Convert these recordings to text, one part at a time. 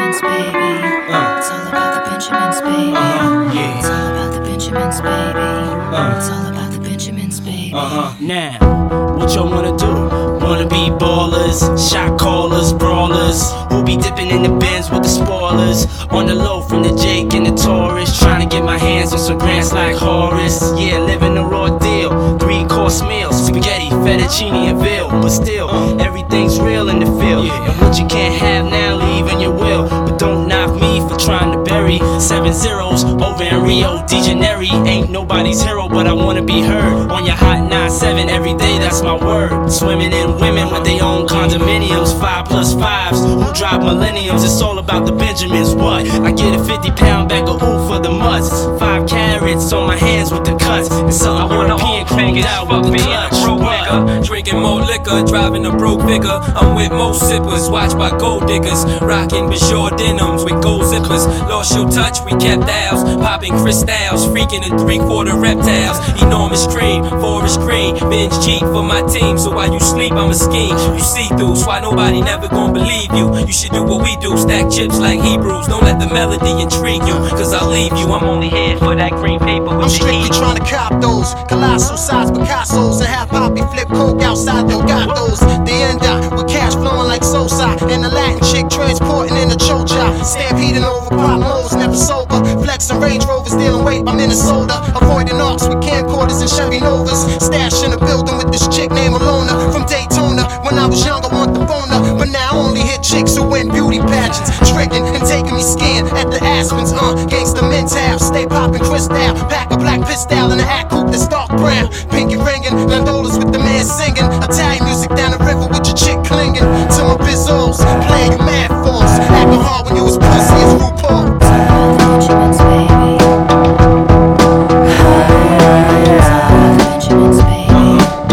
Benjamins, baby. It's all about the Benjamins, baby. Yeah. It's all about the Benjamins, baby. It's all about the Benjamins, baby. Now, what y'all wanna do? Wanna be ballers, shot callers, brawlers, who be dipping in the bins with the spoilers. On the low from the Jake and the Taurus, trying to get my hands on some grants like Horace. Yeah, living the raw deal, 3-course meal, spaghetti, fettuccine, and veal. But still, everything's real in the field. And what you can't have now, leave in your will. But don't knock me for trying to bury 7 zeros over in Rio de Janeiro. Ain't nobody's hero, but I wanna be heard on your hot 9-7 every day, that's my word. Swimming in women with their own condominiums, 5+5s who drive millenniums. It's all about the Benjamins. What? I get a 50-pound bag of ooh for the mutts, 5 carats on my hands with the cuts, and something European crank it out with the clutch. Drinking more liquor, driving a broke figure. I'm with most sippers, watched by gold diggers. Rocking Bajor denims with gold zippers. Lost your touch, we kept ours. Popping crystals, freaking the 3/4 reptiles. Enormous cream, forest green. Binge Jeep for my team, so while you sleep, I'm a scheme. You see through, so why nobody never gonna believe you. You should do what we do, stack chips like Hebrews. Don't let the melody intrigue you, cause I'll leave you. I'm only here for that green paper with I'm the strictly heat. trying to cop those colossal size Picassos and have Poppy flip coke outside the gatos. The end up with cash flowing like Sosa and the Latin chick transporting in a chocha. Stampeding over pop modes, never sober. Flexing Range Rovers, dealing weight by Minnesota. Avoiding arcs with camcorders and Chevy Novas. Stash in a building with this chick named Alona from Daytona. When I was young, I want the phone up, but now I only hit chicks who win beauty pageants. Tricking and taking me skiing at the Aspens. Gangsta mental, stay popping crystal. Pack a black pistol in a hat coupe that's dark brown. Pinky ringing, landolas with the man singing. Italian music down the river with your chick clinging to my bizzos. Playing you mad false, acting hard when you was pussy as RuPaul. It's all about the Benjamins, baby. It's all about the Benjamins, baby.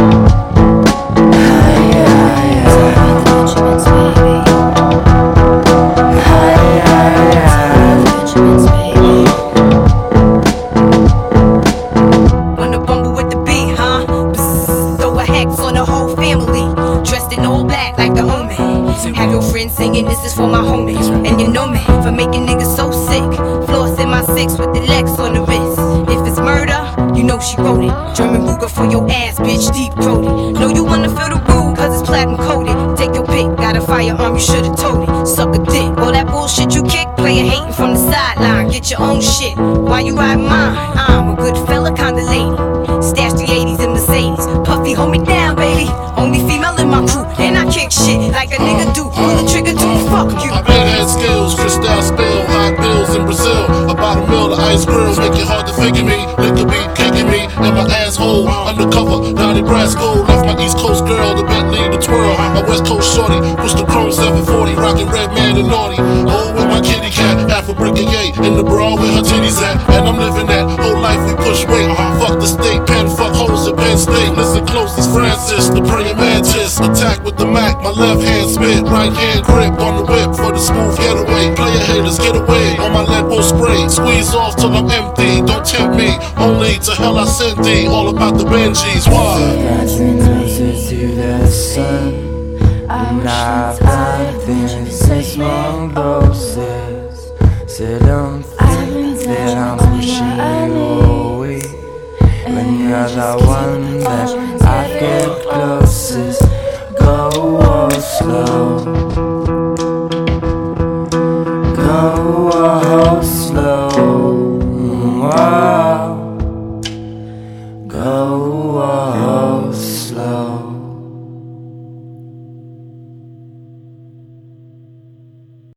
It's all about the Benjamins, baby. It's all about the Benjamins, baby. Wanna bumble with the beat, huh? Psst, throw a hex on the whole family. Dressed in all black like the omen. Have your friends singing, this is for my homies. And you know me, for making niggas so sick. Floss in my 6 with the Lex on the wrist. If it's murder, you know she wrote it. German Ruger for your ass, bitch, deep throated. Know you wanna feel the rude, cause it's platinum coated. Take your pick, got a firearm, you should've told it. Suck a dick, all that bullshit you kick. Player hating from the sideline, get your own shit. Why you ride mine? I'm a good fella, kinda lady. Stash the 80s and Mercedes. Puffy, hold me down, baby. Only female in my crew, and I kick shit like a nigga do. Pull the trigger too, fuck you. I been had skills, crystal spill, hot bills in Brazil. About a meal of ice grills, make it hard to figure me. Liquor be kicking me in my asshole. Undercover, now Nebraska. Left my East Coast girl, the Bentley, the twirl. My West Coast shorty, push the chrome 740, rockin' red man and naughty. Oh, with my kitty cat, half a brigade in the bra where her titties at. And I'm living that whole life we push weight. Fuck the state pen, fuck hoes at Penn State. Listen close, it's Francis, the praying mantis. Attack with the Mac, my left hand spit, right hand grip on the whip for the smooth getaway. Player haters get away on my lead will spray. Squeeze off till I'm empty, don't tempt me. Only to hell I send thee, all about the Benjis. Why? Rising closer to the sun, and I've been since long roses. So don't think that I'm pushing you away when you're the one that I get closest. Go slow, go slow, go